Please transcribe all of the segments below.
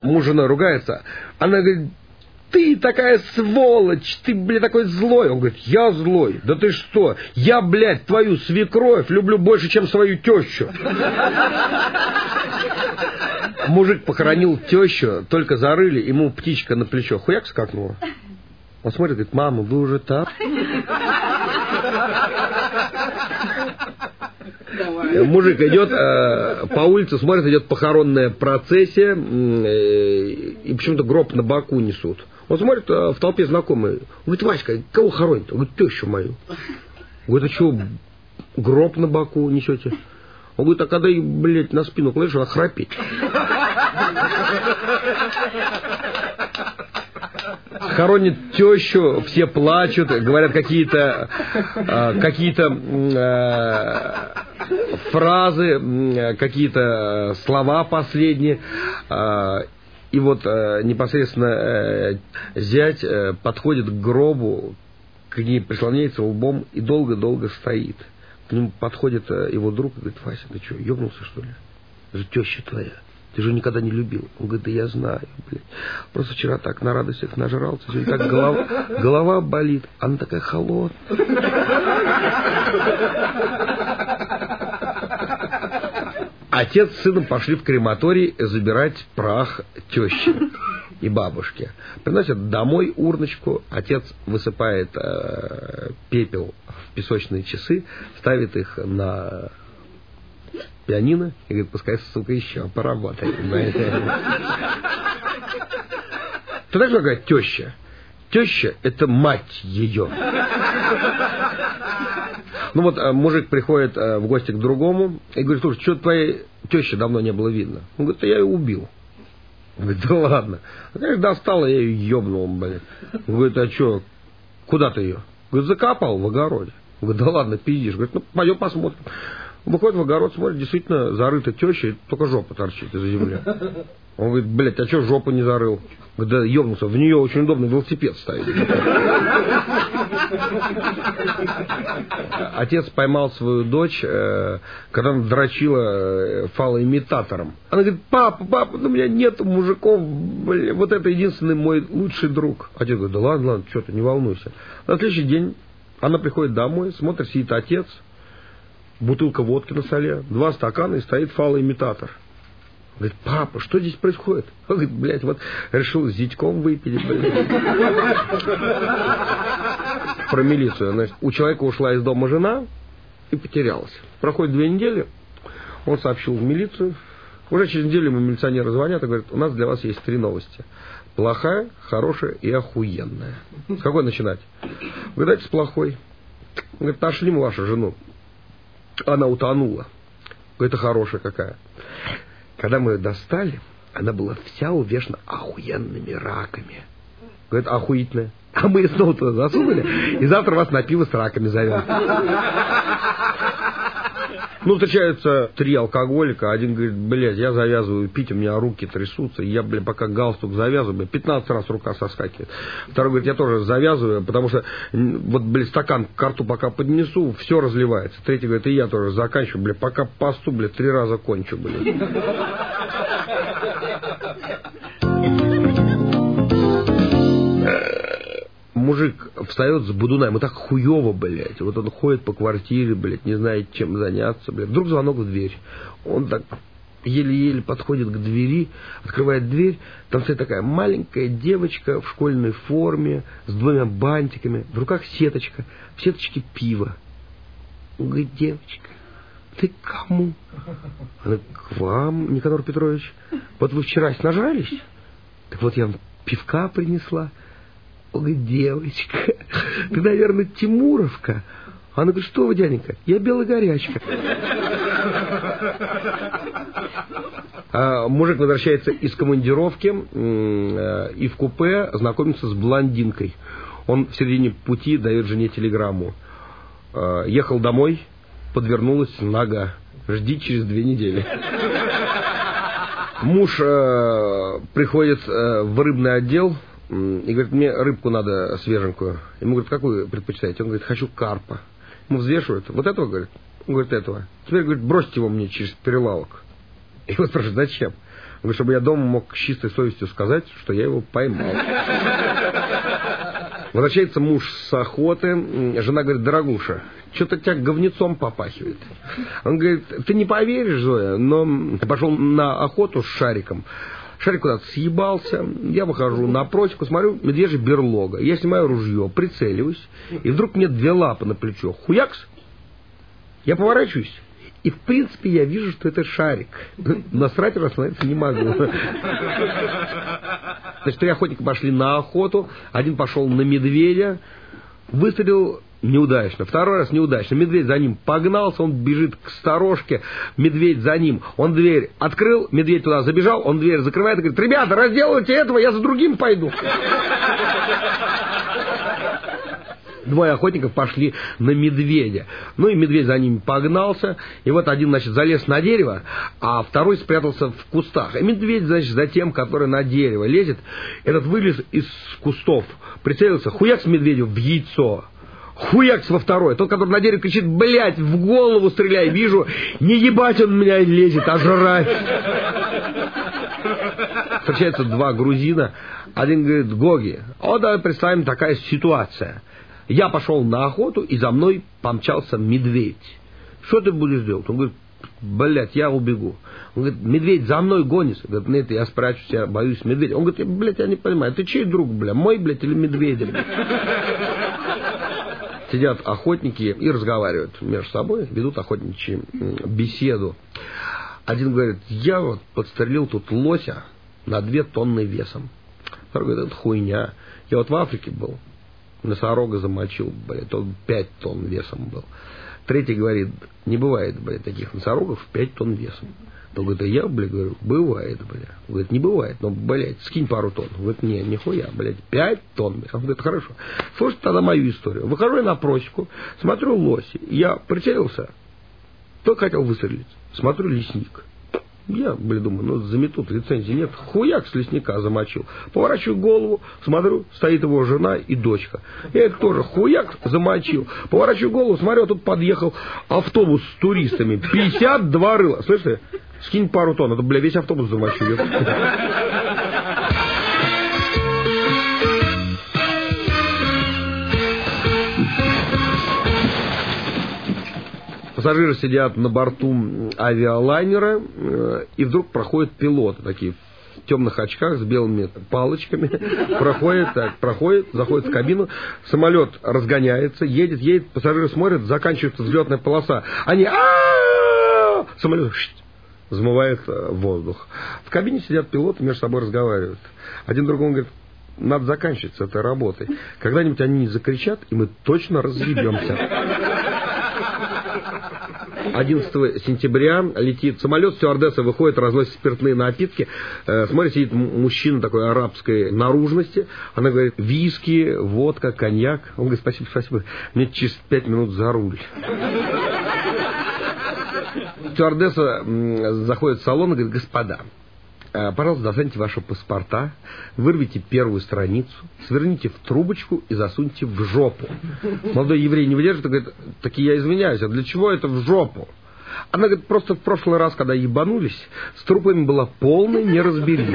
Муж с женой ругается. Она говорит: ты такая сволочь, ты, блядь, такой злой. Он говорит: я злой? Да ты что? Я, блядь, твою свекровь люблю больше, чем свою тещу. Мужик похоронил тещу, только зарыли, ему птичка на плечо хуяк скакнула. Он смотрит, говорит: мама, вы уже там? Мужик идет по улице, смотрит, идет похоронная процессия, и почему-то гроб на боку несут. Он смотрит, в толпе знакомые. Он говорит: Васька, кого хоронит? Он говорит: тещу мою. Говорит: а что, гроб на боку несете? Он говорит: а когда ее, блядь, на спину кладешь, она храпит. Хоронит тещу, все плачут, говорят какие-то фразы, какие-то слова последние. И вот непосредственно зять подходит к гробу, к ней прислоняется лбом и долго-долго стоит. К нему подходит его друг и говорит: Вася, ты что, ебнулся, что ли? Это же теща твоя. Ты же никогда не любил. Он говорит: да я знаю, блядь. Просто вчера так на радостях нажрался, сегодня так голова болит. Она такая холодная. Отец с сыном пошли в крематорий забирать прах тещи и бабушки. Приносят домой урночку, отец высыпает пепел в песочные часы, ставит их на пианино и говорит: пускай, сука, еще поработает. Ты знаешь, что такое теща? Теща — это мать ее. Ну вот мужик приходит в гости к другому и говорит: слушай, что твоей тещи давно не было видно? Он говорит: да я ее убил. Он говорит: да ладно. Он говорит: достала, я ее ебнул, блядь. Он говорит: а что, куда ты ее? Говорит: закопал в огороде. Он говорит: да ладно, пиздишь. Говорит: ну пойдем посмотрим. Выходит в огород, смотрит, действительно зарыта теща, и только жопа торчит из-за земли. Он говорит: блядь, а что жопу не зарыл? Говорит: да ебнулся, в нее очень удобно велосипед ставить. Отец поймал свою дочь, когда она дрочила фалоимитатором. Она говорит: папа, ну, у меня нет мужиков, блядь, вот это единственный мой лучший друг. Отец говорит: да ладно, что ты, не волнуйся. На следующий день она приходит домой, смотрит, сидит отец, бутылка водки на столе, 2 стакана, и стоит фалоимитатор. Говорит: папа, что здесь происходит? Он говорит: блядь, вот решил с зятьком выпить, блядь. Про милицию. Значит, у человека ушла из дома жена и потерялась. Проходит 2 недели, он сообщил в милицию. Уже через неделю ему милиционеры звонят и говорят: у нас для вас есть 3 новости. Плохая, хорошая и охуенная. С какой начинать? Говорит: давайте с плохой. Говорит: нашли мы вашу жену. Она утонула. Говорит: это хорошая какая. Когда мы ее достали, она была вся увешана охуенными раками. Говорит: охуительная. А мы ее снова туда засунули, и завтра вас на пиво с раками зовем. Ну, встречаются 3 алкоголика. Один говорит: блядь, я завязываю пить, у меня руки трясутся. Я, блядь, пока галстук завязываю, 15 раз рука соскакивает. Второй говорит: я тоже завязываю, потому что вот, блядь, стакан к рту пока поднесу, все разливается. Третий говорит: и я тоже заканчиваю, блядь, пока посту, блядь, 3 раза кончу, блядь. Мужик встает с будуна, ему так хуёво, блядь. Вот он ходит по квартире, блядь, не знает, чем заняться, блядь. Вдруг звонок в дверь. Он так еле-еле подходит к двери, открывает дверь. Там стоит такая маленькая девочка в школьной форме, с 2 бантиками, в руках сеточка, в сеточке пиво. Он говорит: девочка, ты к кому? Она: к вам, Никанор Петрович. Вот вы вчера нажрались? Так вот я вам пивка принесла. Он говорит: девочка, ты, наверное, Тимуровка. Она говорит: что вы, дяденька, я белая горячка. Мужик возвращается из командировки и в купе знакомится с блондинкой. Он в середине пути дает жене телеграмму: ехал домой, подвернулась нога, жди через 2 недели. Муж приходит в рыбный отдел и говорит: мне рыбку надо свеженькую. Ему говорят: какую предпочитаете? Он говорит: хочу карпа. Ему взвешивают: вот этого, говорит? Он говорит: этого. Теперь, говорит, бросьте его мне через прилавок. И он спрашивает: зачем? говорит, чтобы я дома мог с чистой совестью сказать, что я его поймал. Возвращается муж с охоты, жена говорит, дорогуша, что-то тебя говнецом попахивает. Он говорит, ты не поверишь, Зоя, но я пошел на охоту с шариком. Шарик куда-то съебался, я выхожу на просеку, смотрю, медвежья берлога. Я снимаю ружье, прицеливаюсь, и вдруг мне 2 лапы на плечо. Хуякс! Я поворачиваюсь, и в принципе я вижу, что это шарик. Насрать остановиться не могу. Значит, 3 охотника пошли на охоту, один пошел на медведя, выстрелил неудачно, 2-й раз неудачно. Медведь за ним погнался, он бежит к сторожке, медведь за ним. Он дверь открыл, медведь туда забежал, он дверь закрывает и говорит, ребята, разделывайте этого, я за другим пойду. 2 охотников пошли на медведя. Ну и медведь за ними погнался. И вот один, значит, залез на дерево, а 2-й спрятался в кустах. И медведь, значит, за тем, который на дерево лезет, этот вылез из кустов, прицелился, хуяк с медведю в яйцо. Хуякс во 2-й. Тот, который на дерево кричит, блядь, в голову стреляй. Вижу, не ебать он меня лезет, а жрать. Встречаются 2 грузина. Один говорит, Гоги, давай представим такая ситуация. Я пошел на охоту, и за мной помчался медведь. Что ты будешь делать? Он говорит, блядь, я убегу. Он говорит, медведь за мной гонится. Говорит, нет, я спрячусь, я боюсь медведя. Он говорит, блядь, я не понимаю, ты чей друг, бля, мой, блядь, или медведя, блядь? Сидят охотники и разговаривают между собой, ведут охотничью беседу. Один говорит, я вот подстрелил тут лося на 2 тонны весом. Второй говорит, это хуйня. Я вот в Африке был, носорога замочил, блядь, он 5 тонн весом был. 3-й говорит, не бывает, блядь, таких носорогов 5 тонн весом. Он говорит, а я, блядь, говорю, бывает, блядь. Он говорит, не бывает, но, блядь, скинь пару тонн. Он говорит, не, нихуя, блядь, 5 тонн. Он говорит, хорошо. Слушайте тогда мою историю. Выхожу я на просеку, смотрю лоси. Я прицелился, только хотел выстрелить. Смотрю лесник. Я, блядь, думаю, ну заметут, лицензии нет. Хуяк с лесника замочил. Поворачиваю голову, смотрю, стоит его жена и дочка. Я их тоже хуяк замочил. Поворачиваю голову, смотрю, тут подъехал автобус с туристами. 52 рыла. Слышите? Скинь пару тонн, это, бля, весь автобус замочил. Пассажиры сидят на борту авиалайнера, и вдруг проходят пилоты, такие в темных очках с белыми палочками. Проходит, заходит в кабину, самолет разгоняется, едет, пассажиры смотрят, заканчивается взлетная полоса. Они самолет взмывает воздух. В кабине сидят пилоты, между собой разговаривают. Один другому говорит, надо заканчивать с этой работой. Когда-нибудь они не закричат, и мы точно разъебемся. 11 сентября летит самолет, стюардесса выходит, разносит спиртные напитки. Смотрит, сидит мужчина такой арабской наружности. Она говорит, виски, водка, коньяк. Он говорит, спасибо, мне через 5 минут за руль. Стюардесса заходит в салон и говорит, господа, пожалуйста, достаньте ваши паспорта, вырвите первую страницу, сверните в трубочку и засуньте в жопу. Молодой еврей не выдержит и говорит, таки я извиняюсь, а для чего это в жопу? Она говорит, просто в прошлый раз, когда ебанулись, с трупами была полная неразбериха.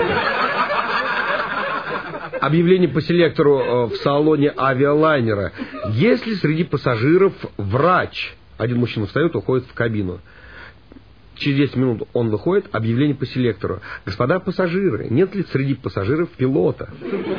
Объявление по селектору в салоне авиалайнера. Есть ли среди пассажиров врач? Один мужчина встает, уходит в кабину. Через 10 минут он выходит, объявление по селектору. Господа пассажиры, нет ли среди пассажиров пилота?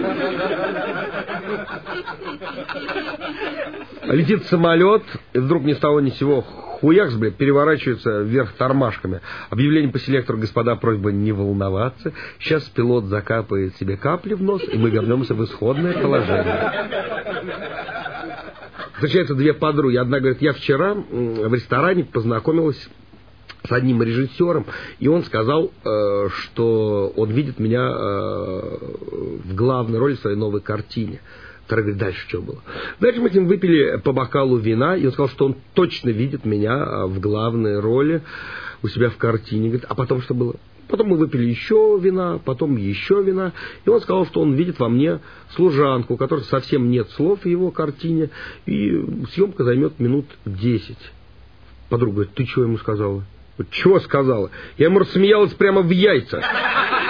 Летит самолет, и вдруг ни с того ни с сего хуякс, блядь, переворачивается вверх тормашками. Объявление по селектору, господа, просьба не волноваться. Сейчас пилот закапает себе капли в нос, и мы вернемся в исходное положение. Встречаются 2 подруги. Одна говорит, я вчера в ресторане познакомилась с одним режиссером, и он сказал, что он видит меня в главной роли в своей новой картине. Вторая говорит, дальше что было? Дальше мы с ним выпили по бокалу вина, и он сказал, что он точно видит меня в главной роли у себя в картине. Говорит, а потом что было? Потом мы выпили еще вина, потом еще вина, и он сказал, что он видит во мне служанку, у которой совсем нет слов в его картине, и съемка займет минут 10. Подруга говорит, ты что ему сказала? Чего сказала? Я ему рассмеялась прямо в яйца.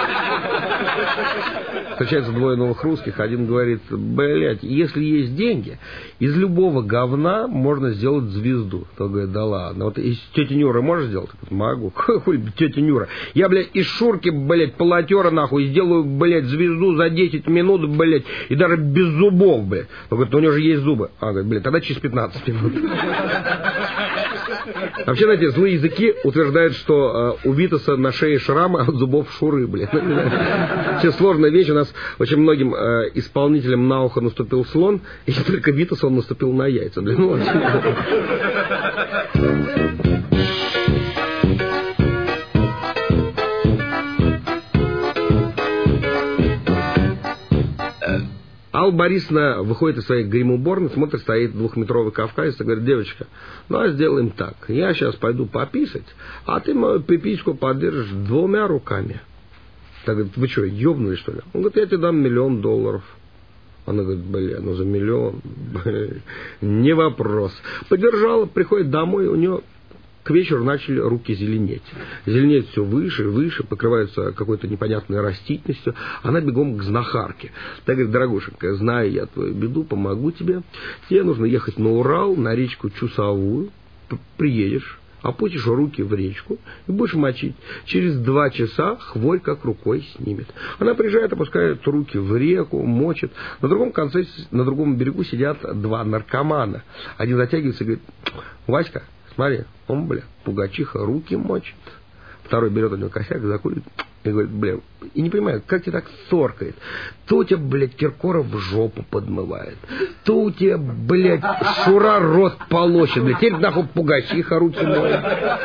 Встречаются двое новых русских, один говорит, блядь, если есть деньги, из любого говна можно сделать звезду. Тот говорит, да ладно, вот из тети Нюры можешь сделать? Могу. Хуй, тетя Нюра. Я, блядь, из Шурки, блядь, полотера, нахуй, сделаю, блядь, звезду за 10 минут, блядь, и даже без зубов, блядь. Он говорит, у него же есть зубы. А, говорит, блядь, тогда через 15 минут. Вообще, знаете, злые языки утверждают, что у Витаса на шее шрамы от зубов Шуры, блядь. Все сложная вещь. У нас очень многим исполнителям на ухо наступил слон, и только Витасу он наступил на яйца. Блядь. Ну, Алла Борисовна выходит из своей гримуборной, смотрит, стоит двухметровый кавказец и говорит, девочка, ну а сделаем так, я сейчас пойду пописать, а ты мою пипиську подержишь 2 руками. Так говорит, вы что, ёбнули что ли? Он говорит, я тебе дам $1 миллион. Она говорит, бля, ну за 1 миллион, не вопрос. Подержала, приходит домой, у нее к вечеру начали руки зеленеть. Зеленеет все выше и выше, покрываются какой-то непонятной растительностью. Она бегом к знахарке. Так говорит, дорогушенька, знаю я твою беду, помогу тебе. Тебе нужно ехать на Урал, на речку Чусовую. Приедешь, опустишь руки в речку и будешь мочить. Через 2 часа хворь как рукой снимет. Она приезжает, опускает руки в реку, мочит. На другом конце, на другом берегу сидят 2 наркомана. Один затягивается и говорит, Васька, смотри, он, бля, пугачиха руки мочит. Второй берет у него косяк, закурит и говорит, бля, и не понимаю, как тебе так торкает. То у тебя, блядь, Киркоров в жопу подмывает, то у тебя, блядь, Шура рот полощет, блядь, теперь нахуй пугачиха руки моет.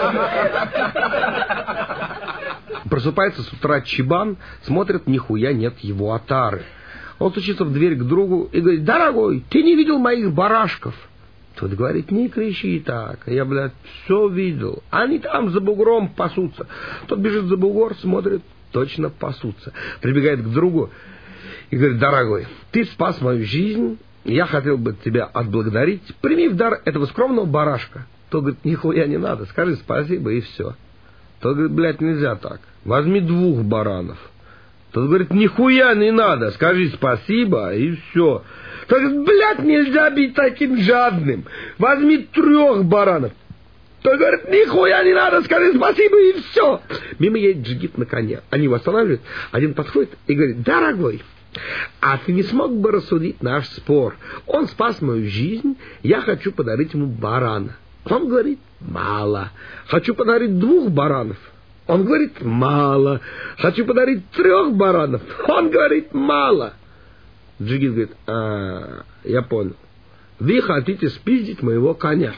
Просыпается с утра Чебан, смотрит, нихуя нет его отары. Он стучится в дверь к другу и говорит, дорогой, ты не видел моих барашков? Тот говорит, не кричи так, я, блядь, все видел. Они там за бугром пасутся. Тот бежит за бугор, смотрит, точно пасутся. Прибегает к другу и говорит, дорогой, ты спас мою жизнь, я хотел бы тебя отблагодарить. Прими в дар этого скромного барашка. Тот говорит, нихуя не надо, скажи спасибо и все. Тот говорит, блядь, нельзя так, возьми 2 баранов. Тот говорит, нихуя не надо, скажи спасибо и все. Тот говорит, блядь, нельзя быть таким жадным. Возьми 3 баранов. Тот говорит, нихуя не надо, скажи спасибо и все. Мимо едет джигит на коне. Они его останавливают. Один подходит и говорит, дорогой, а ты не смог бы рассудить наш спор? Он спас мою жизнь, я хочу подарить ему барана. Он говорит, мало. Хочу подарить 2 баранов. Он говорит, мало. Хочу подарить 3 баранов. Он говорит, мало. Джигит говорит, я понял. Вы хотите спиздить моего коня.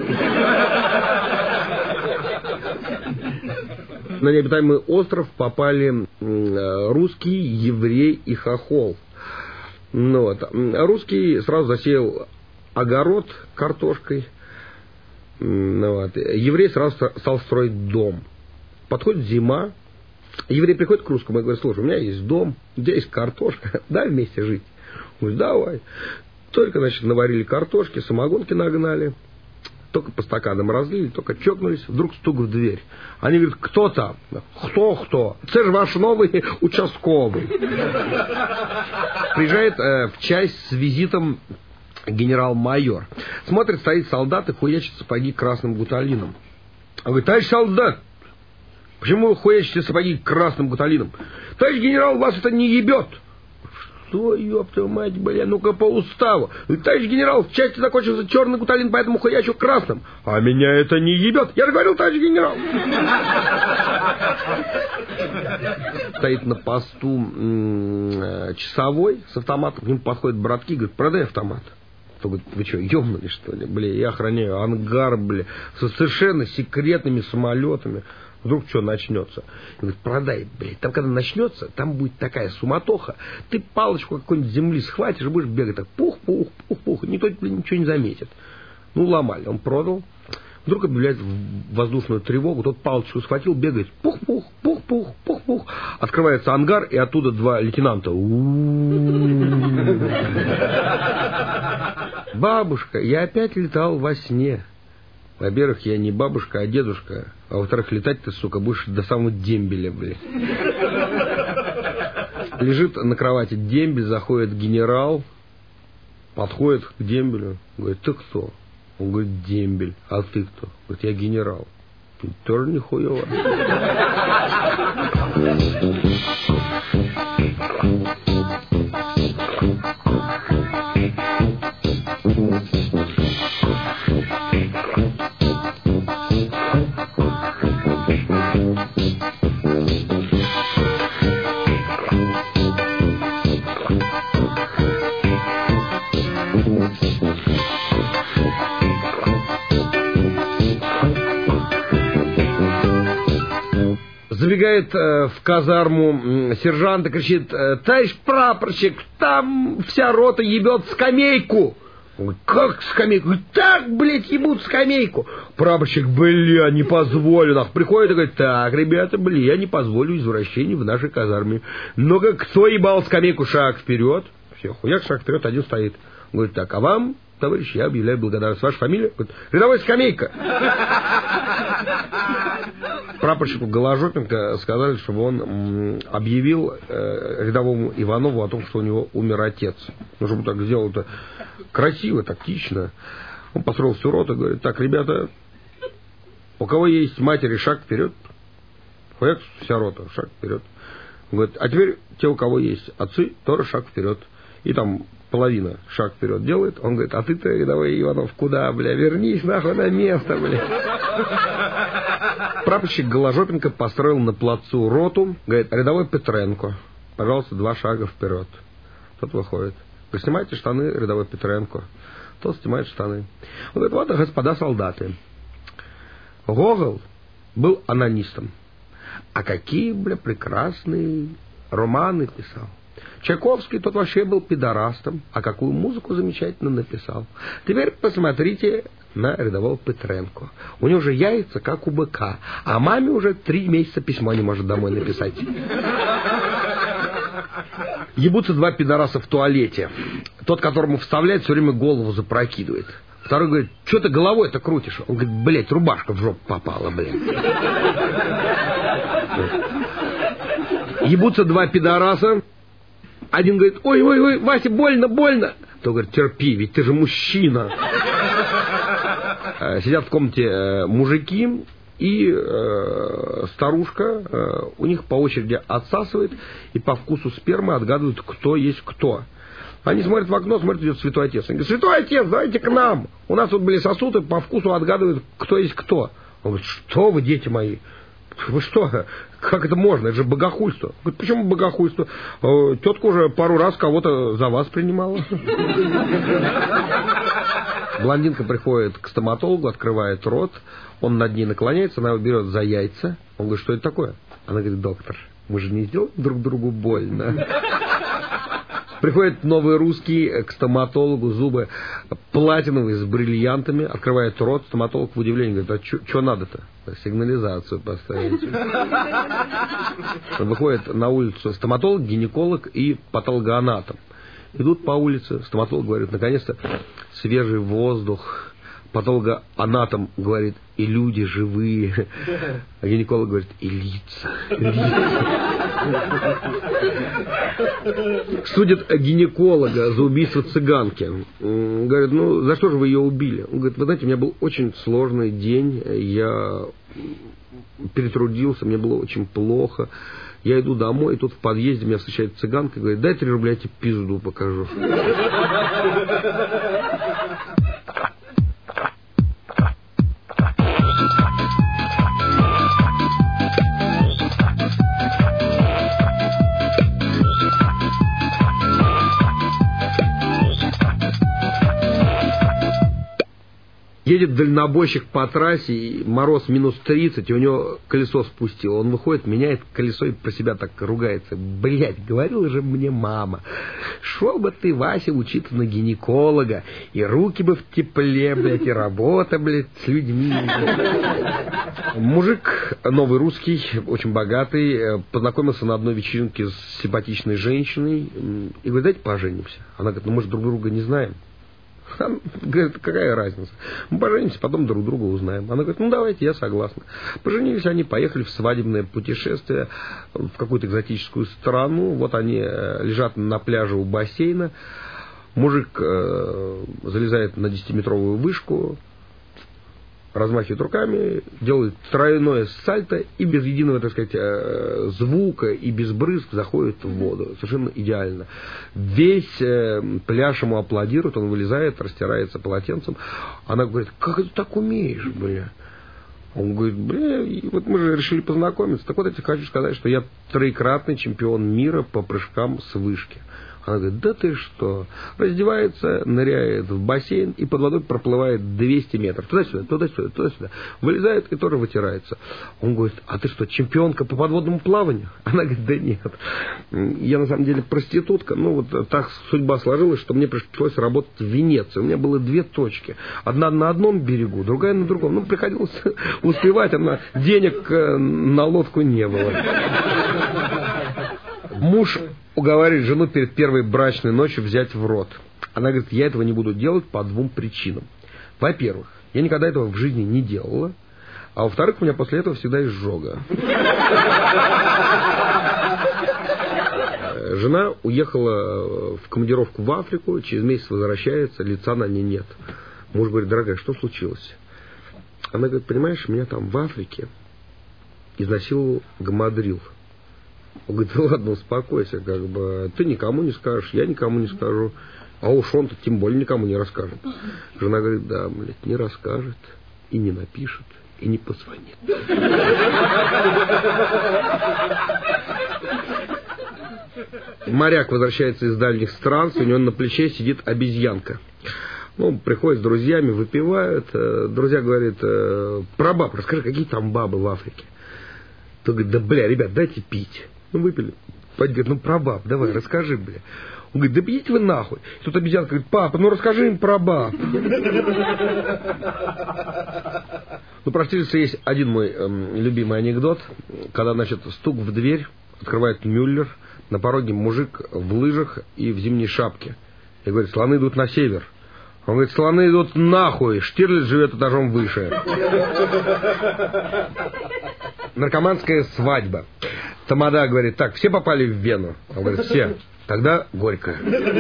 На необитаемый остров попали русский, еврей и хохол. Ну, вот. Русский сразу засеял огород картошкой. Ну, вот. Еврей сразу стал строить дом. Подходит зима. Еврей приходит к русскому и говорит, слушай, у меня есть дом, у тебя есть картошка, дай вместе жить. Он говорит, давай. Только, значит, наварили картошки, самогонки нагнали, только по стаканам разлили, только чокнулись, вдруг стук в дверь. Они говорят, кто там? Кто? Это же ваш новый участковый. Приезжает в часть с визитом генерал-майор. Смотрит, стоит солдат и хуячит сапоги красным гуталином. Он говорит, товарищ солдат, почему вы хуячите сапоги красным гуталином? Товарищ генерал, вас это не ебет. Что, ёб твою мать, бля, ну-ка по уставу. Товарищ генерал, в части закончился черный гуталин, поэтому хуячу красным. А меня это не ебет. Я же говорил, товарищ генерал. Стоит на посту часовой с автоматом, к нему подходят братки, говорит, продай автомат. Он говорит, вы что, ёбнули, что ли? Бля, я охраняю ангар, бля, со совершенно секретными самолетами. Вдруг что начнется? Он говорит, продай, блядь. Там, когда начнется, там будет такая суматоха. Ты палочку какой-нибудь земли схватишь и будешь бегать так пух-пух, пух-пух. Никто ничего не заметит. Ну, ломали. Он продал. Вдруг объявляет воздушную тревогу. Тот палочку схватил, бегает пух-пух, пух-пух, пух-пух. Открывается ангар, и оттуда 2 лейтенанта. Бабушка, я опять летал во сне. Во-первых, я не бабушка, а дедушка. А во-вторых, летать ты, сука, будешь до самого дембеля, блядь. Лежит на кровати дембель, заходит генерал, подходит к дембелю, говорит, ты кто? Он говорит, дембель. А ты кто? Говорит, я генерал. Тоже нихуево. Забегает в казарму сержант и кричит, товарищ прапорщик, там вся рота ебет скамейку. Он говорит, как скамейку? Говорит, так, блядь, ебут скамейку. Прапорщик, бля, не позволю. Приходит и говорит, так, ребята, бля, я не позволю извращений в нашей казарме. Но-ка, кто ебал скамейку, шаг вперед. Все, хуяк, шаг вперед, один стоит. Он говорит, так, а вам, товарищ, я объявляю благодарность. Ваша фамилия? Говорит, рядовой Скамейка. Прапорщику Голожопенко сказали, чтобы он объявил рядовому Иванову о том, что у него умер отец. Ну, чтобы так сделал это красиво, тактично. Он построил всю роту и говорит, так, ребята, у кого есть матери, шаг вперед. Хуяк, вся рота, шаг вперед. Он говорит, а теперь те, у кого есть отцы, тоже шаг вперед. И там половина шаг вперед делает. Он говорит, а ты-то, рядовой Иванов, куда, бля, вернись нахуй на место, бля. Прапорщик Голожопенко построил на плацу роту. Говорит, рядовой Петренко, пожалуйста, 2 шага вперед. Тот выходит. Вы снимаете штаны, рядовой Петренко. Тот снимает штаны. Он говорит, вот, господа солдаты. Гоголь был анонистом. А какие, бля, прекрасные романы писал. Чайковский, тот вообще был пидорастом, а какую музыку замечательно написал. Теперь посмотрите на рядового Петренко. У него же яйца, как у быка, а маме уже 3 месяца письмо не может домой написать. Ебутся 2 пидораса в туалете. Тот, которому вставляет, все время голову запрокидывает. Второй говорит, что ты головой-то крутишь? Он говорит, блядь, рубашка в жопу попала, блядь. Ебутся 2 пидораса. Один говорит, ой, Вася, больно. Тот говорит, терпи, ведь ты же мужчина. Сидят в комнате мужики, и старушка у них по очереди отсасывает, и по вкусу спермы отгадывают, кто есть кто. Они смотрят в окно, смотрят, идет Святой Отец. Они говорят, Святой Отец, давайте к нам. У нас тут были сосуды, по вкусу отгадывают, кто есть кто. Он говорит, что вы, дети мои? Вы что? Как это можно? Это же богохульство. Говорит, почему богохульство? Тетка уже пару раз кого-то за вас принимала. Блондинка приходит к стоматологу, открывает рот, он над ней наклоняется, она его берет за яйца. Он говорит, что это такое? Она говорит, доктор, мы же не сделаем друг другу больно. Приходит новый русский к стоматологу, зубы платиновые с бриллиантами, открывает рот, стоматолог в удивлении говорит, а что надо-то? Сигнализацию поставить. Выходит на улицу стоматолог, гинеколог и патологоанатом. Идут по улице, стоматолог говорит, наконец-то свежий воздух. Патологоанатом говорит, и люди живые. А гинеколог говорит, и лица. Судят гинеколога за убийство цыганки. Говорит, ну за что же вы ее убили? Он говорит, вы знаете, у меня был очень сложный день, я перетрудился, мне было очень плохо. Я иду домой, и тут в подъезде меня встречает цыганка и говорит, дай 3 рубля, я тебе пизду покажу. Едет дальнобойщик по трассе, и мороз минус 30, и у него колесо спустило. Он выходит, меняет колесо и про себя так ругается. Блядь, говорила же мне мама, шел бы ты, Вася, учиться на гинеколога, и руки бы в тепле, блядь, и работа, блядь, с людьми. Мужик, новый русский, очень богатый, познакомился на одной вечеринке с симпатичной женщиной, и говорит, давайте поженимся. Она говорит, ну мы же друг друга не знаем. Она говорит, какая разница? Мы поженимся, потом друг друга узнаем. Она говорит, ну давайте, я согласна. Поженились они, поехали в свадебное путешествие в какую-то экзотическую страну. Вот они лежат на пляже у бассейна. Мужик залезает на 10-метровую вышку, размахивает руками, делает тройное сальто и без единого, так сказать, звука и без брызг заходит в воду. Совершенно идеально. Весь пляж ему аплодирует, он вылезает, растирается полотенцем. Она говорит, как ты так умеешь, бля? Он говорит, бля, вот мы же решили познакомиться. Так вот, я тебе хочу сказать, что я 3-кратный чемпион мира по прыжкам с вышки. Она говорит, да ты что? Раздевается, ныряет в бассейн и под водой проплывает 200 метров. Туда-сюда, туда-сюда, туда-сюда. Вылезает и тоже вытирается. Он говорит, а ты что, чемпионка по подводному плаванию? Она говорит, да нет. Я на самом деле проститутка. Ну вот так судьба сложилась, что мне пришлось работать в Венеции. У меня было 2 точки. Одна на одном берегу, другая на другом. Ну, приходилось успевать, денег на лодку не было. Муж уговаривает жену перед первой брачной ночью взять в рот. Она говорит, я этого не буду делать по 2 причинам. Во-первых, я никогда этого в жизни не делала. А во-вторых, у меня после этого всегда изжога. Жена уехала в командировку в Африку, через месяц возвращается, лица на ней нет. Муж говорит, дорогая, что случилось? Она говорит, понимаешь, меня там в Африке изнасиловал гамадрил. Он говорит, да ладно, успокойся, как бы, ты никому не скажешь, я никому не скажу, а уж он-то тем более никому не расскажет. Жена говорит, да, блядь, не расскажет, и не напишет, и не позвонит. Моряк возвращается из дальних стран, у него на плече сидит обезьянка. Ну, приходят с друзьями, выпивают, друзья говорят, про баб, расскажи, какие там бабы в Африке. Тот говорит, да, бля, ребят, дайте пить. Ну, выпили. Пойди, говорит, ну, про баб, давай, расскажи, бля. Он говорит, да бьите вы нахуй. И тут обезьянка говорит, папа, ну, расскажи им про баб. Ну, простите, есть один мой любимый анекдот. Когда, значит, стук в дверь, открывает Мюллер, на пороге мужик в лыжах и в зимней шапке. И говорит, слоны идут на север. Он говорит, слоны идут нахуй, Штирлиц живет этажом выше. Наркоманская свадьба. Тамада говорит, так, все попали в Вену? Он говорит, все. Тогда горько.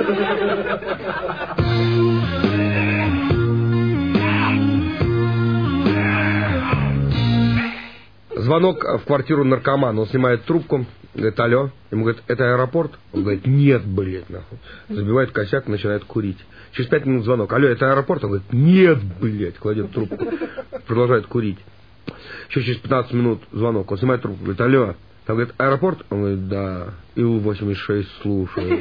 Звонок в квартиру наркомана. Он снимает трубку, говорит, алло. Ему говорит, это аэропорт? Он говорит, нет, блядь, нахуй. Забивает косяк, начинает курить. Через 5 минут звонок. Алло, это аэропорт? Он говорит, нет, блядь, кладет трубку. Продолжает курить. Еще через 15 минут звонок. Он снимает трубку, говорит, алло. Там говорит, аэропорт? Он говорит, да. Ил-86 слушаю.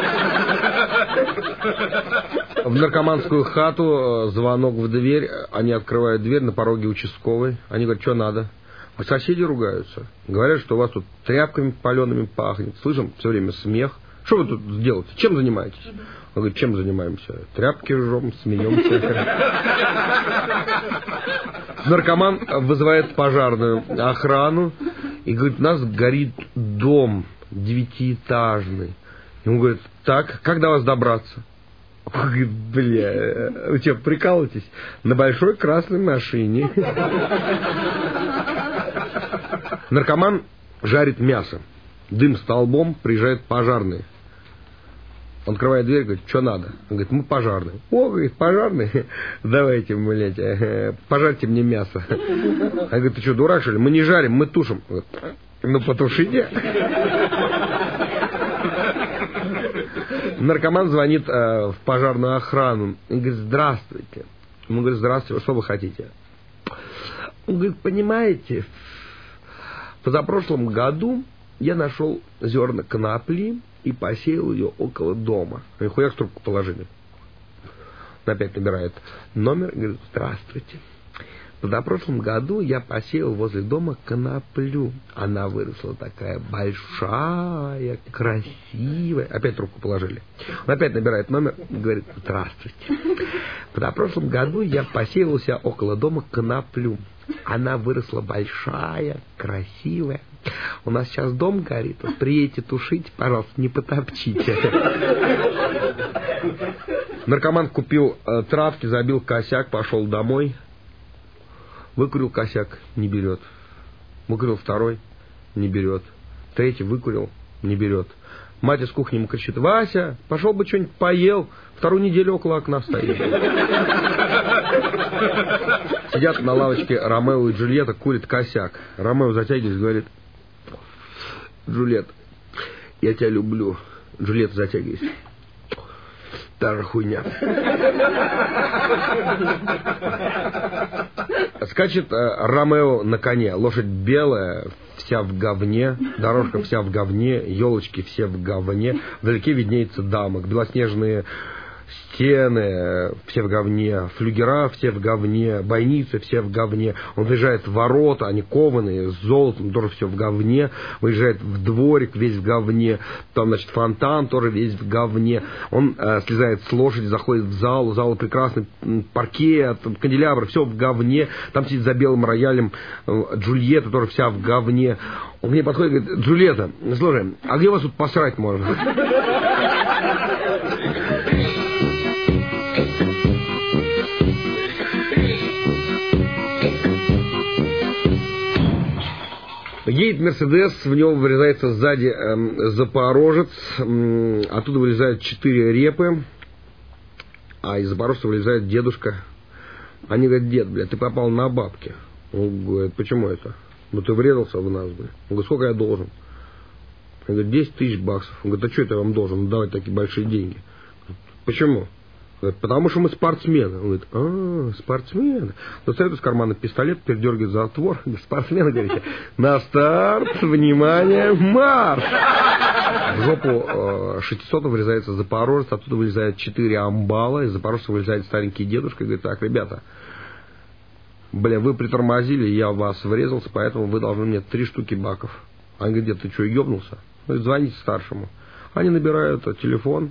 В наркоманскую хату звонок в дверь. Они открывают дверь, на пороге участковый. Они говорят, что надо? А соседи ругаются. Говорят, что у вас тут тряпками палеными пахнет. Слышим все время смех. Что вы тут делаете? Чем занимаетесь? Он говорит, чем занимаемся? Тряпки жжем, смеемся. Наркоман вызывает пожарную охрану и говорит, у нас горит дом 9-этажный. Ему говорит, так, как до вас добраться? Он говорит, бля, вы что, прикалываетесь? На большой красной машине. Наркоман жарит мясо. Дым столбом, приезжают пожарные. Он открывает дверь, говорит, что надо? Он говорит, мы пожарные. О, говорит, пожарные? Давайте, блядь, пожарьте мне мясо. Он говорит, ты что, дурак, что ли? Мы не жарим, мы тушим. Он говорит, ну, потушите. Наркоман звонит в пожарную охрану. Он говорит, здравствуйте. Ему говорит, здравствуйте, что вы хотите? Он говорит, понимаете, в позапрошлом году я нашел зерна конопли и посеял ее около дома. И хуяк в трубку положили. Он опять набирает номер и говорит, здравствуйте. В позапрошлом году я посеял возле дома коноплю. Она выросла такая большая, красивая. Опять трубку положили. Он опять набирает номер и говорит, здравствуйте. В позапрошлом году я посеял у себя около дома коноплю. Она выросла большая, красивая. у нас сейчас дом горит, вот приедете тушить, пожалуйста, не потопчите. Наркоман купил травки, забил косяк, пошел домой. Выкурил косяк, не берет. Выкурил второй, не берет. Третий выкурил, не берет. Мать из кухни ему кричит: Вася, пошел бы что-нибудь поел, вторую неделю около окна стоит. Сидят на лавочке Ромео и Джульетта, курит косяк. Ромео затягивается и говорит: Джульетта, я тебя люблю. Джульетта затягивается: та же хуйня. Скачет Ромео на коне. Лошадь белая, вся в говне, дорожка вся в говне, елочки все в говне. Вдалеке виднеется замок, белоснежные стены все в говне, флюгера все в говне, бойницы все в говне. Он заезжает в ворота, они кованые, с золотом, тоже все в говне. Выезжает в дворик, весь в говне. Там, значит, фонтан тоже весь в говне. Он слезает с лошади, заходит в зал. Зал прекрасный, паркет, канделябр, все в говне. Там сидит за белым роялем Джульетта, тоже вся в говне. Он к ней подходит и говорит: Джульетта, слушай, а где вас тут посрать можно? Едет Мерседес, в него вырезается сзади запорожец, оттуда вылезают 4 репы, а из запорожца вылезает дедушка. Они говорят: дед, блядь, ты попал на бабки. Он говорит: почему это? Ну ты врезался в нас, блядь. Он говорит: сколько я должен? Он говорит: 10 тысяч баксов. Он говорит: а что это я вам должен давать такие большие деньги? Почему? Говорит: потому что мы спортсмены. Он говорит: спортсмены. Достает из кармана пистолет, передергивает затвор. Спортсмены, говорите: на старт, внимание, марш! В жопу 600 вырезается запорожец, оттуда вылезает 4 амбала, из запорожца вылезает старенький дедушка и говорит: так, ребята, бля, вы притормозили, я в вас врезался, поэтому вы должны мне 3 штуки баков. Они говорят: дед, ты что, ебнулся? Ну, звоните старшему. Они набирают телефон.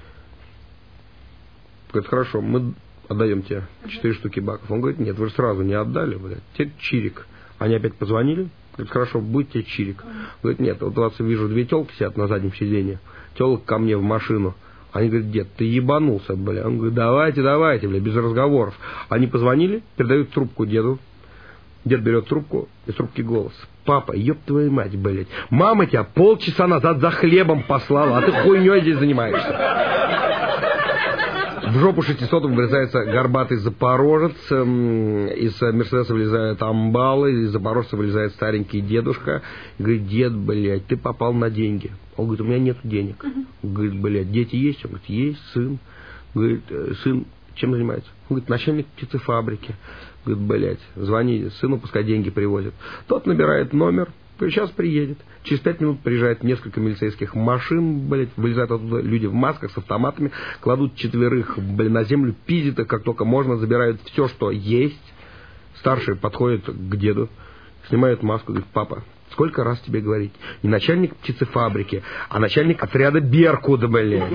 Говорит: хорошо, мы отдаем тебе 4 штуки баков. Он говорит: нет, вы же сразу не отдали, блядь. Теперь чирик. Они опять позвонили. Говорит: хорошо, будет тебе чирик. Говорит: нет, вот у вас вижу 2 телки сидят на заднем сиденье. Телок ко мне в машину. Они говорят: дед, ты ебанулся, бля. Он говорит: давайте, бля, без разговоров. Они позвонили, передают трубку деду. Дед берет трубку, из трубки голос: папа, ёб твою мать, блядь. Мама тебя полчаса назад за хлебом послала, а ты хуйней здесь занимаешься. В жопу 600 вырезается горбатый запорожец, из Мерседеса вылезают амбалы, из запорожца вылезает старенький дедушка. И говорит: дед, блядь, ты попал на деньги. Он говорит: у меня нет денег. Он говорит: блядь, дети есть? Он говорит: есть, сын. Говорит: сын чем занимается? Он говорит: начальник птицефабрики. Говорит: блядь, звони сыну, пускай деньги привозят. Тот набирает номер. Сейчас приедет. Через 5 минут приезжает несколько милицейских машин, блядь, вылезают оттуда люди в масках с автоматами, кладут 4, блин, на землю, пиздят их как только можно, забирают все, что есть. Старший подходит к деду, снимает маску, говорит: папа, сколько раз тебе говорить? Не начальник птицефабрики, а начальник отряда «Беркут», блядь.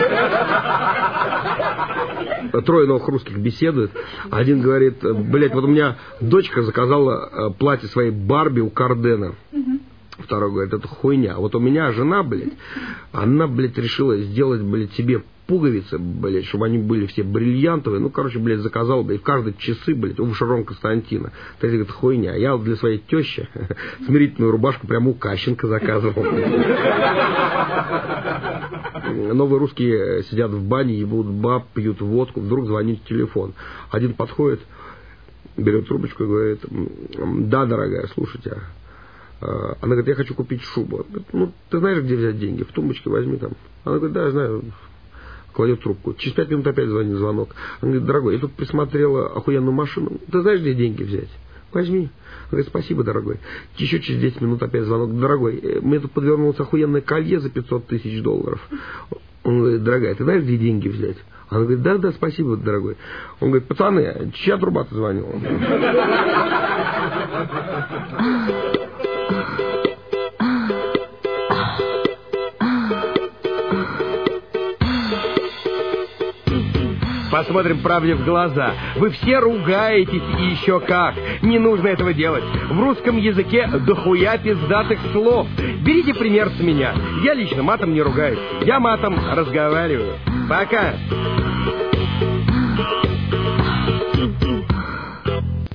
3 новых русских беседуют. Один говорит: блядь, вот у меня дочка заказала платье своей Барби у Кардена. Второй говорит: это хуйня. Вот у меня жена, блядь, она, блядь, решила сделать, блядь, себе пуговицы, блядь, чтобы они были все бриллиантовые. Ну, короче, блядь, заказал, блядь, в каждой часы, блядь, у Шарон Константина. То есть, говорит, хуйня. Я вот для своей тещи смирительную рубашку прямо у Кащенко заказывал. Новые русские сидят в бане, ебут баб, пьют водку. Вдруг звонит телефон. Один подходит, берет трубочку и говорит: да, дорогая, слушайте. Она говорит: я хочу купить шубу. Говорит: ну, ты знаешь, где взять деньги? В тумбочке возьми там. Она говорит: да, я знаю. Кладет трубку. Через 5 минут опять звонит звонок. Она говорит: дорогой, я тут присмотрела охуенную машину. Ты знаешь, где деньги взять? Возьми. Она говорит: спасибо, дорогой. Еще через 10 минут опять звонок: дорогой, мне тут подвернулось охуенное колье за $500 000. Он говорит: дорогая, ты знаешь, где деньги взять? Она говорит: да, спасибо, дорогой. Он говорит: пацаны, чья труба-то звонила? Посмотрим правде в глаза. Вы все ругаетесь и еще как. Не нужно этого делать. В русском языке дохуя пиздатых слов. Берите пример с меня. Я лично матом не ругаюсь. Я матом разговариваю. Пока.